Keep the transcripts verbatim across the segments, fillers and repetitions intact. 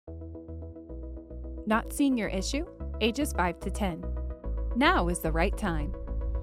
Not seeing your issue? Ages five to ten. Now is the right time.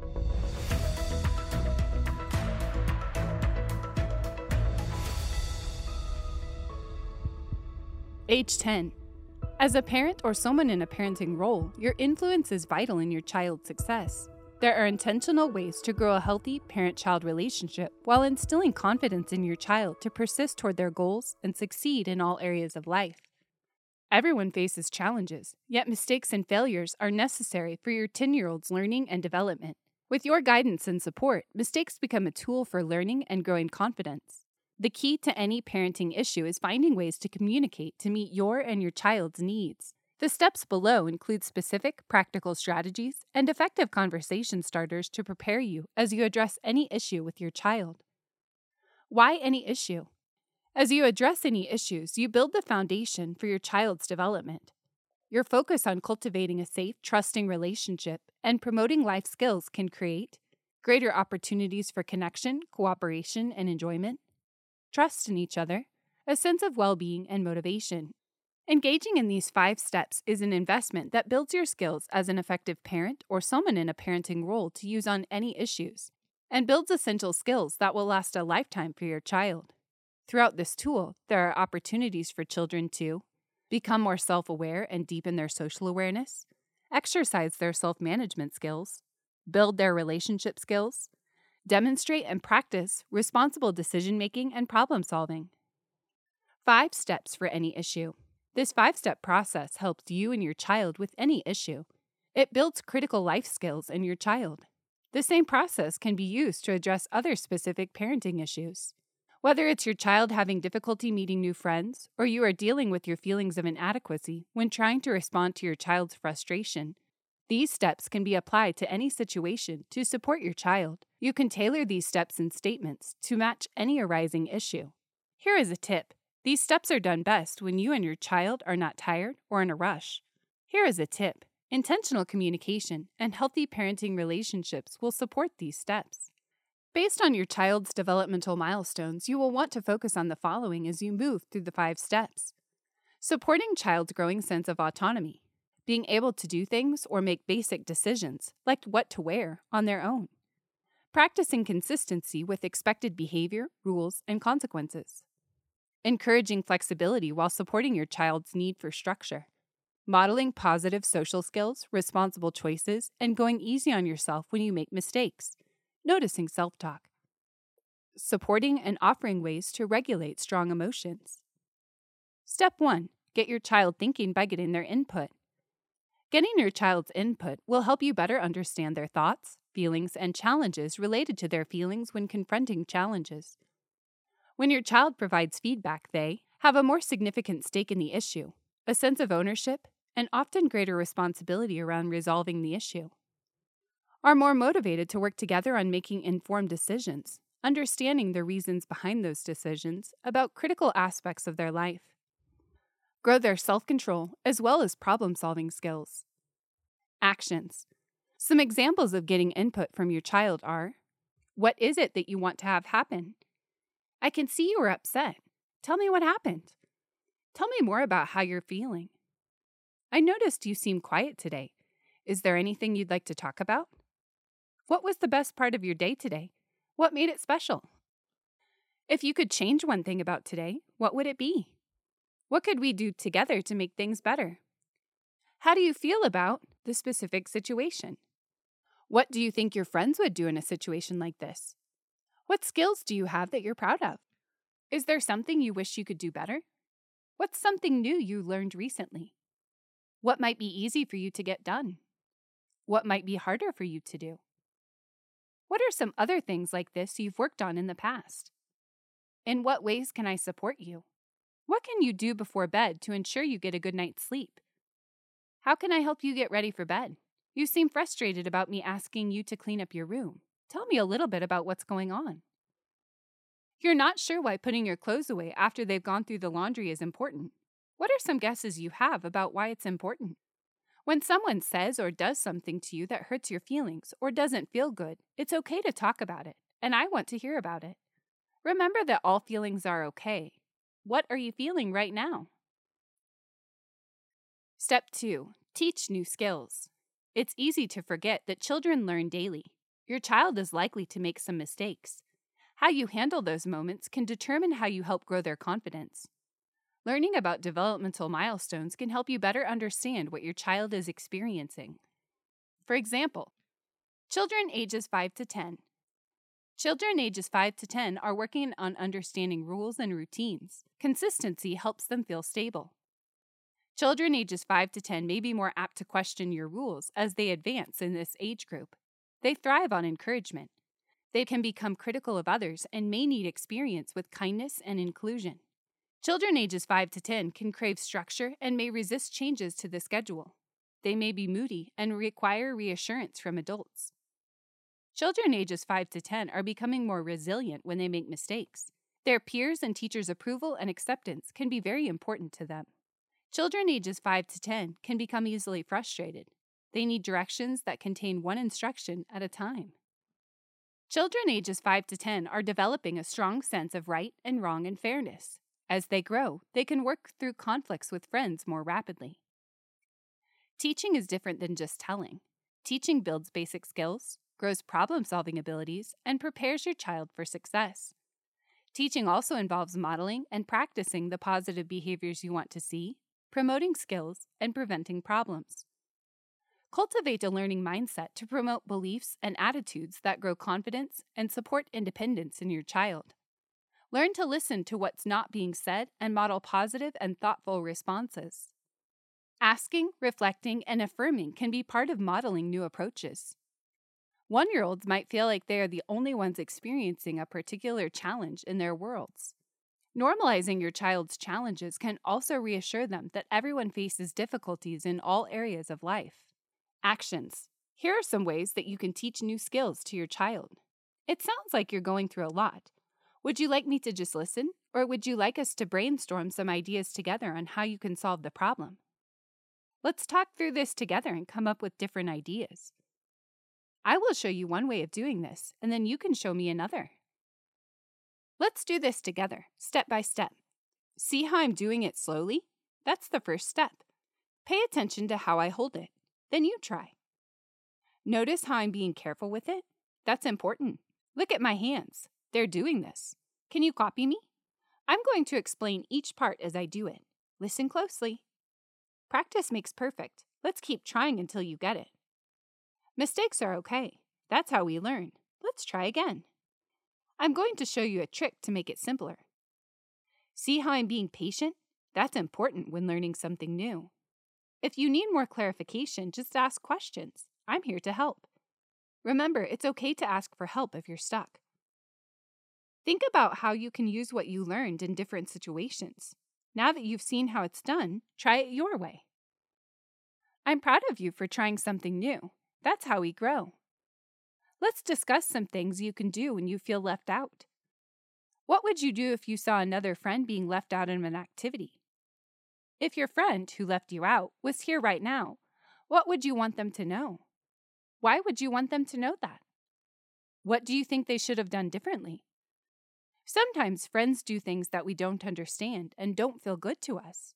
Age ten. As a parent or someone in a parenting role, your influence is vital in your child's success. There are intentional ways to grow a healthy parent-child relationship while instilling confidence in your child to persist toward their goals and succeed in all areas of life. Everyone faces challenges, yet mistakes and failures are necessary for your ten-year-old's learning and development. With your guidance and support, mistakes become a tool for learning and growing confidence. The key to any parenting issue is finding ways to communicate to meet your and your child's needs. The steps below include specific, practical strategies and effective conversation starters to prepare you as you address any issue with your child. Why any issue? As you address any issues, you build the foundation for your child's development. Your focus on cultivating a safe, trusting relationship and promoting life skills can create greater opportunities for connection, cooperation, and enjoyment, trust in each other, a sense of well-being and motivation. Engaging in these five steps is an investment that builds your skills as an effective parent or someone in a parenting role to use on any issues, and builds essential skills that will last a lifetime for your child. Throughout this tool, there are opportunities for children to become more self-aware and deepen their social awareness, exercise their self-management skills, build their relationship skills, demonstrate and practice responsible decision-making and problem-solving. Five steps for any issue. This five-step process helps you and your child with any issue. It builds critical life skills in your child. The same process can be used to address other specific parenting issues. Whether it's your child having difficulty meeting new friends, or you are dealing with your feelings of inadequacy when trying to respond to your child's frustration, these steps can be applied to any situation to support your child. You can tailor these steps and statements to match any arising issue. Here is a tip. These steps are done best when you and your child are not tired or in a rush. Here is a tip. Intentional communication and healthy parenting relationships will support these steps. Based on your child's developmental milestones, you will want to focus on the following as you move through the five steps. Supporting child's growing sense of autonomy, being able to do things or make basic decisions, like what to wear, on their own. Practicing consistency with expected behavior, rules, and consequences. Encouraging flexibility while supporting your child's need for structure. Modeling positive social skills, responsible choices, and going easy on yourself when you make mistakes. Noticing self-talk. Supporting and offering ways to regulate strong emotions. Step one. Get your child thinking by getting their input. Getting your child's input will help you better understand their thoughts, feelings, and challenges related to their feelings when confronting challenges. When your child provides feedback, they have a more significant stake in the issue, a sense of ownership, and often greater responsibility around resolving the issue. Are more motivated to work together on making informed decisions, understanding the reasons behind those decisions about critical aspects of their life. Grow their self-control as well as problem-solving skills. Actions. Some examples of getting input from your child are: what is it that you want to have happen? I can see you are upset. Tell me what happened. Tell me more about how you're feeling. I noticed you seem quiet today. Is there anything you'd like to talk about? What was the best part of your day today? What made it special? If you could change one thing about today, what would it be? What could we do together to make things better? How do you feel about the specific situation? What do you think your friends would do in a situation like this? What skills do you have that you're proud of? Is there something you wish you could do better? What's something new you learned recently? What might be easy for you to get done? What might be harder for you to do? What are some other things like this you've worked on in the past? In what ways can I support you? What can you do before bed to ensure you get a good night's sleep? How can I help you get ready for bed? You seem frustrated about me asking you to clean up your room. Tell me a little bit about what's going on. You're not sure why putting your clothes away after they've gone through the laundry is important. What are some guesses you have about why it's important? When someone says or does something to you that hurts your feelings or doesn't feel good, it's okay to talk about it, and I want to hear about it. Remember that all feelings are okay. What are you feeling right now? Step two, teach new skills. It's easy to forget that children learn daily. Your child is likely to make some mistakes. How you handle those moments can determine how you help grow their confidence. Learning about developmental milestones can help you better understand what your child is experiencing. For example, children ages five to ten. Children ages five to ten are working on understanding rules and routines. Consistency helps them feel stable. Children ages five to ten may be more apt to question your rules as they advance in this age group. They thrive on encouragement. They can become critical of others and may need experience with kindness and inclusion. Children ages five to ten can crave structure and may resist changes to the schedule. They may be moody and require reassurance from adults. Children ages five to ten are becoming more resilient when they make mistakes. Their peers' and teachers' approval and acceptance can be very important to them. Children ages five to ten can become easily frustrated. They need directions that contain one instruction at a time. Children ages five to ten are developing a strong sense of right and wrong and fairness. As they grow, they can work through conflicts with friends more rapidly. Teaching is different than just telling. Teaching builds basic skills, grows problem-solving abilities, and prepares your child for success. Teaching also involves modeling and practicing the positive behaviors you want to see, promoting skills, and preventing problems. Cultivate a learning mindset to promote beliefs and attitudes that grow confidence and support independence in your child. Learn to listen to what's not being said and model positive and thoughtful responses. Asking, reflecting, and affirming can be part of modeling new approaches. One-year-olds might feel like they are the only ones experiencing a particular challenge in their worlds. Normalizing your child's challenges can also reassure them that everyone faces difficulties in all areas of life. Actions. Here are some ways that you can teach new skills to your child. It sounds like you're going through a lot. Would you like me to just listen, or would you like us to brainstorm some ideas together on how you can solve the problem? Let's talk through this together and come up with different ideas. I will show you one way of doing this, and then you can show me another. Let's do this together, step by step. See how I'm doing it slowly? That's the first step. Pay attention to how I hold it. Then you try. Notice how I'm being careful with it? That's important. Look at my hands. They're doing this. Can you copy me? I'm going to explain each part as I do it. Listen closely. Practice makes perfect. Let's keep trying until you get it. Mistakes are okay. That's how we learn. Let's try again. I'm going to show you a trick to make it simpler. See how I'm being patient? That's important when learning something new. If you need more clarification, just ask questions. I'm here to help. Remember, it's okay to ask for help if you're stuck. Think about how you can use what you learned in different situations. Now that you've seen how it's done, try it your way. I'm proud of you for trying something new. That's how we grow. Let's discuss some things you can do when you feel left out. What would you do if you saw another friend being left out in an activity? If your friend who left you out was here right now, what would you want them to know? Why would you want them to know that? What do you think they should have done differently? Sometimes friends do things that we don't understand and don't feel good to us.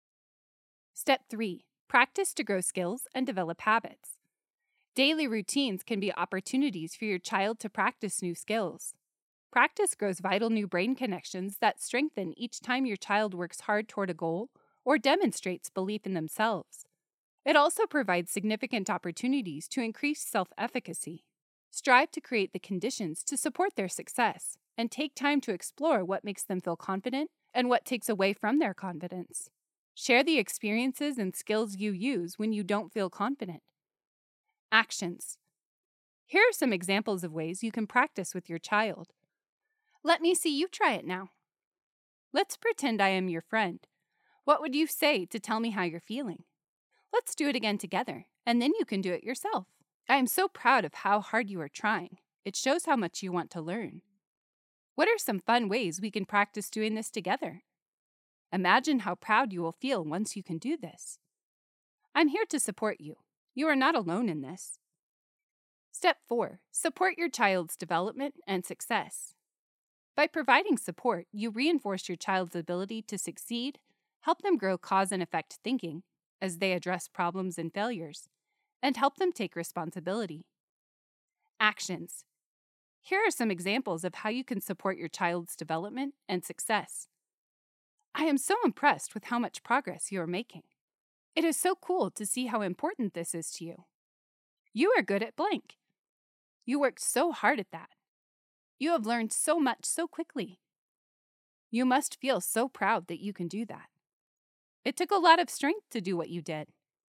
Step three, practice to grow skills and develop habits. Daily routines can be opportunities for your child to practice new skills. Practice grows vital new brain connections that strengthen each time your child works hard toward a goal or demonstrates belief in themselves. It also provides significant opportunities to increase self-efficacy. Strive to create the conditions to support their success and take time to explore what makes them feel confident and what takes away from their confidence. Share the experiences and skills you use when you don't feel confident. Actions. Here are some examples of ways you can practice with your child. Let me see you try it now. Let's pretend I am your friend. What would you say to tell me how you're feeling? Let's do it again together, and then you can do it yourself. I am so proud of how hard you are trying. It shows how much you want to learn. What are some fun ways we can practice doing this together? Imagine how proud you will feel once you can do this. I'm here to support you. You are not alone in this. Step four, support your child's development and success. By providing support, you reinforce your child's ability to succeed, help them grow cause and effect thinking, as they address problems and failures, and help them take responsibility. Actions. Here are some examples of how you can support your child's development and success. I am so impressed with how much progress you are making. It is so cool to see how important this is to you. You are good at blank. You worked so hard at that. You have learned so much so quickly. You must feel so proud that you can do that. It took a lot of strength to do what you did.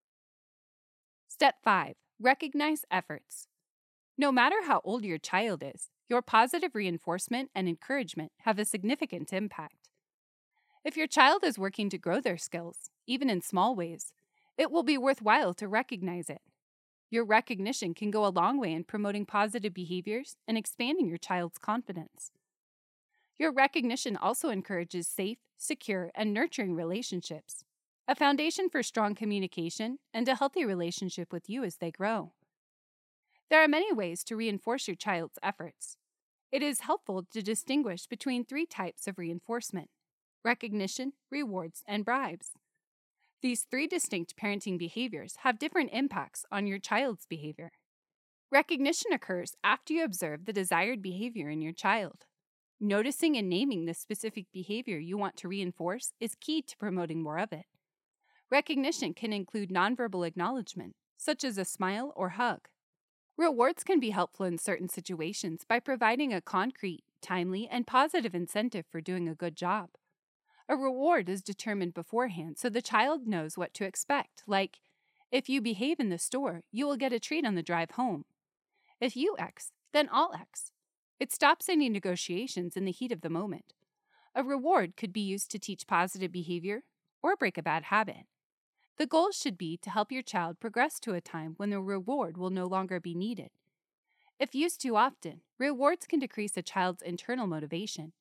Step five. Recognize efforts. No matter how old your child is, your positive reinforcement and encouragement have a significant impact. If your child is working to grow their skills, even in small ways, it will be worthwhile to recognize it. Your recognition can go a long way in promoting positive behaviors and expanding your child's confidence. Your recognition also encourages safe, secure, and nurturing relationships, a foundation for strong communication and a healthy relationship with you as they grow. There are many ways to reinforce your child's efforts. It is helpful to distinguish between three types of reinforcement: recognition, rewards, and bribes. These three distinct parenting behaviors have different impacts on your child's behavior. Recognition occurs after you observe the desired behavior in your child. Noticing and naming the specific behavior you want to reinforce is key to promoting more of it. Recognition can include nonverbal acknowledgement, such as a smile or hug. Rewards can be helpful in certain situations by providing a concrete, timely, and positive incentive for doing a good job. A reward is determined beforehand so the child knows what to expect, like, if you behave in the store, you will get a treat on the drive home. If you X, then I'll X. It stops any negotiations in the heat of the moment. A reward could be used to teach positive behavior or break a bad habit. The goal should be to help your child progress to a time when the reward will no longer be needed. If used too often, rewards can decrease a child's internal motivation.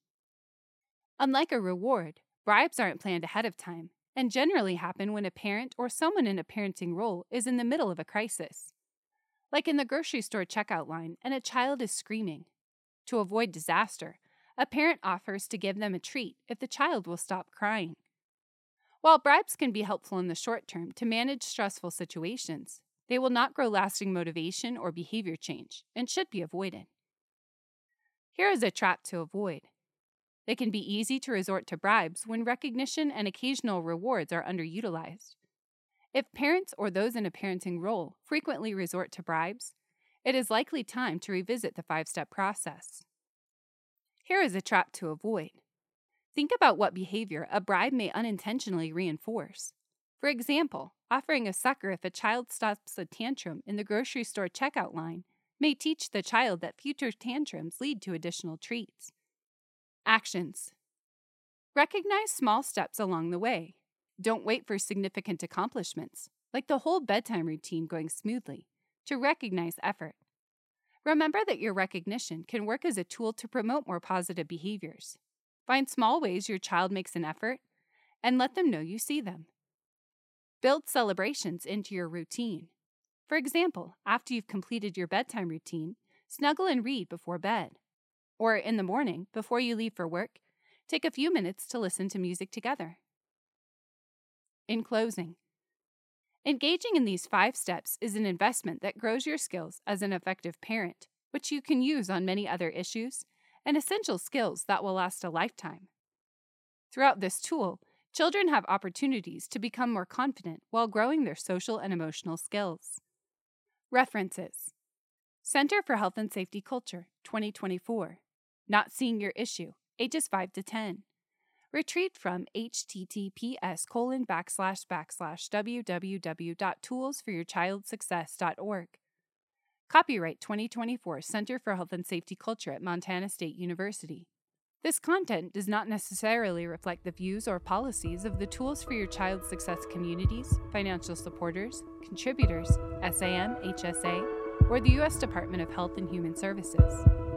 Unlike a reward, bribes aren't planned ahead of time and generally happen when a parent or someone in a parenting role is in the middle of a crisis. Like in the grocery store checkout line and a child is screaming. To avoid disaster, a parent offers to give them a treat if the child will stop crying. While bribes can be helpful in the short term to manage stressful situations, they will not grow lasting motivation or behavior change and should be avoided. Here is a trap to avoid. It can be easy to resort to bribes when recognition and occasional rewards are underutilized. If parents or those in a parenting role frequently resort to bribes, it is likely time to revisit the five-step process. Here is a trap to avoid. Think about what behavior a bribe may unintentionally reinforce. For example, offering a sucker if a child stops a tantrum in the grocery store checkout line may teach the child that future tantrums lead to additional treats. Actions. Recognize small steps along the way. Don't wait for significant accomplishments, like the whole bedtime routine going smoothly, to recognize effort. Remember that your recognition can work as a tool to promote more positive behaviors. Find small ways your child makes an effort and let them know you see them. Build celebrations into your routine. For example, after you've completed your bedtime routine, snuggle and read before bed. Or in the morning, before you leave for work, take a few minutes to listen to music together. In closing, engaging in these five steps is an investment that grows your skills as an effective parent, which you can use on many other issues, and essential skills that will last a lifetime. Throughout this tool, children have opportunities to become more confident while growing their social and emotional skills. References: Center for Health and Safety Culture, twenty twenty-four. Not Seeing Your Issue, ages five to ten. Retrieved from https colon backslash backslash www.toolsforyourchildsuccess.org. Copyright twenty twenty-four Center for Health and Safety Culture at Montana State University. This content does not necessarily reflect the views or policies of the Tools for Your Child Success communities, financial supporters, contributors, S A M, H S A, or the U S Department of Health and Human Services.